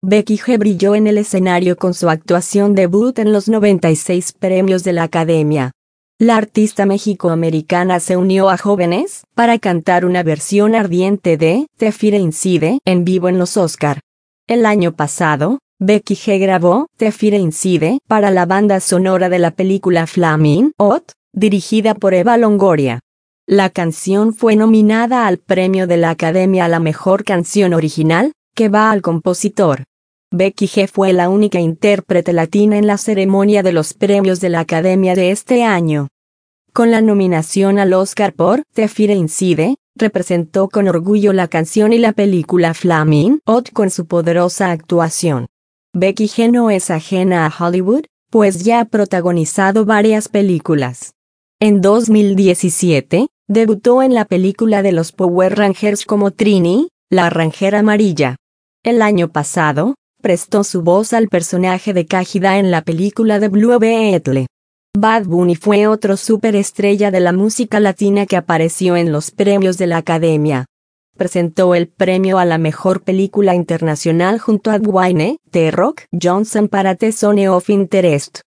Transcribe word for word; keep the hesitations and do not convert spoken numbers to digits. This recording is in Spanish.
Becky G brilló en el escenario con su actuación debut en los noventa y seis premios de la Academia. La artista mexicoamericana se unió a jóvenes para cantar una versión ardiente de The Fire Inside en vivo en los Oscar. El año pasado, Becky G grabó The Fire Inside para la banda sonora de la película Flaming Hot, dirigida por Eva Longoria. La canción fue nominada al premio de la Academia a la mejor canción original, que va al compositor. Becky G fue la única intérprete latina en la ceremonia de los premios de la Academia de este año. Con la nominación al Oscar por The Fire Inside, representó con orgullo la canción y la película Flaming Hot con su poderosa actuación. Becky G no es ajena a Hollywood, pues ya ha protagonizado varias películas. En dos mil diecisiete, debutó en la película de los Power Rangers como Trini, la Rangera Amarilla. El año pasado, prestó su voz al personaje de Cágida en la película de Blue Beetle. Bad Bunny fue otro superestrella de la música latina que apareció en los premios de la Academia. Presentó el premio a la mejor película internacional junto a Dwayne The Rock Johnson para The Zone of Interest.